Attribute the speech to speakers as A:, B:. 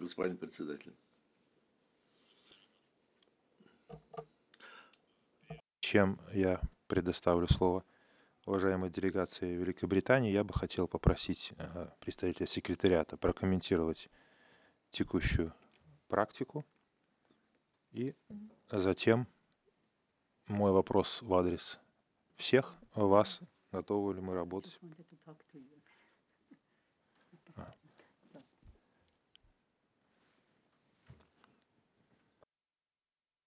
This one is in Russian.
A: господин председатель.
B: Чем я предоставлю слово уважаемой делегации Великобритании, я бы хотел попросить представителя секретариата прокомментировать текущую практику. И затем мой вопрос в адрес всех вас: готовы ли мы работать